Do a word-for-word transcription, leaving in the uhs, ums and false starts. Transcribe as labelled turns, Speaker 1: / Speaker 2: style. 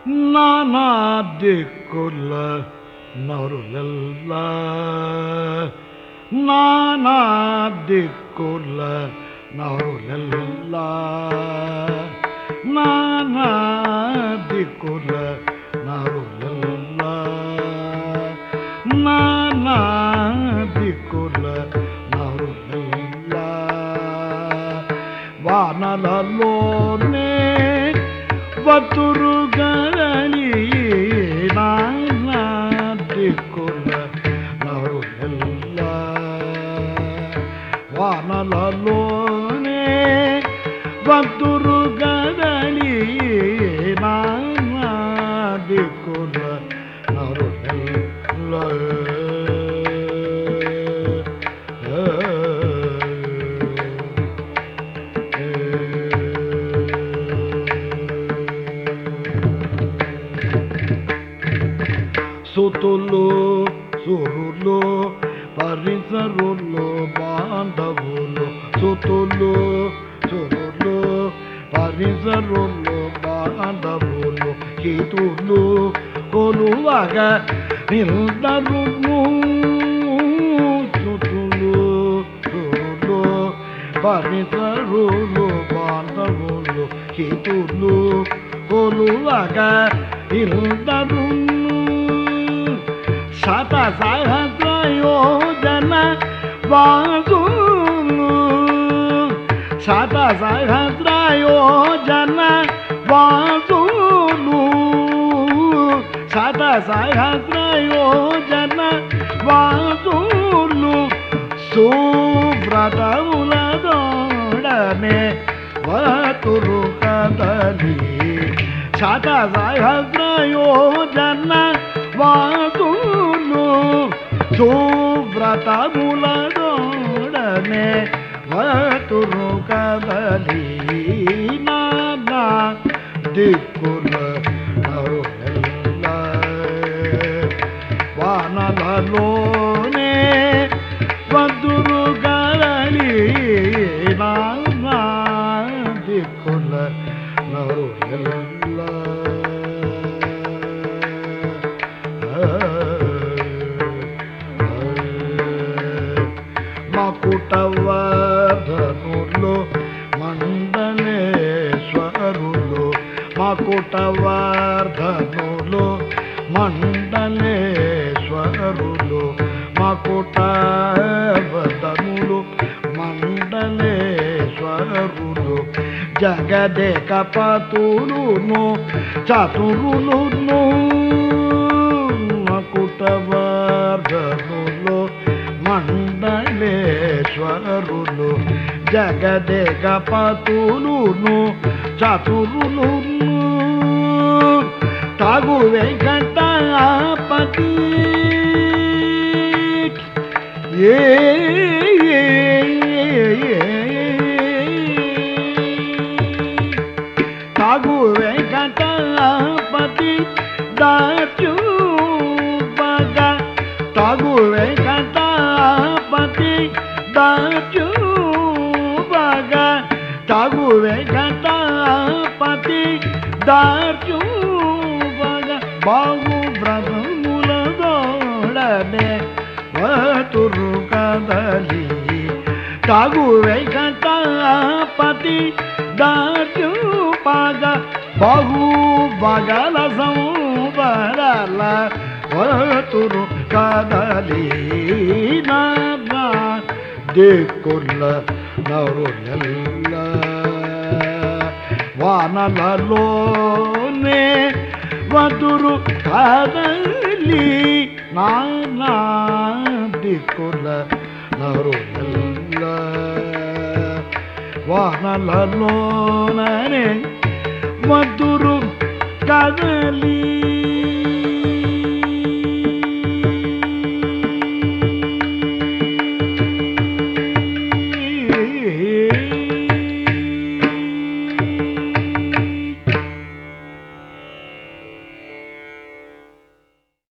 Speaker 1: నానా దిక్కుల నరులెల్ల నానా దిక్కుల నరులెల్ల నానా దిక్కుల నరులెల్ల నానా దిక్కుల నరులెల్ల వానలలోనే వతురుగలి నానా దిక్కుల నరులెల్ల వానలలోనే వతురుగలి నానా దిక్కుల నరులెల్ల సుతులు సురులు పరిసరులు బాంధవులు సుతులు సురులు పరిసరులు బాంధవులు హితులు కొలువగా నిందరును సుతులు సురులు పరిసరులు బాంధవులు హితులు కొలువగా నిందరును శత సహస్ర యోజన వాసులు శత సహస్ర యోజన వాసులు శత సహస్ర యోజన వాసులు సువ్రతముల దోడనే వతురు కదలి శత సహస్ర యోజన వాసులు సువ్రతముల దోడనే వతురు కదలి నానా దిక్కుల నరులెల్ల వానలలోనే వతురు కదలి నానా దిక్కుల నరులెల్ల మకుటవర్ధనులు మండలేశ్వరులు మకుటవర్ధనులు మండలేశ్వరులు మకుటవర్ధనులు మండలేశ్వరులు జగదేక పతులును చతురులును మకుటవర్ధనులు మండలేశ్వరులు జగదేక పతులును చతురులును తగు వెంకటాపతి ఏ తగు వెంకటాపతి దాచు బగా తగు వెంకటాపతి దాచు బగా తగు వెంకటాపతి దాచు బగా బాగు బ్రహ్ముల దోడనే వతురు కదలి తగు వెంకటాపతి దాచు బగా బహు బగల సంబరల వతురు కదలి నానా దిక్కుల నరులెల్ల వానలలోనే వతురు కదలి నానా దిక్కుల నరులెల్ల వానలలోనే వతురు కదలి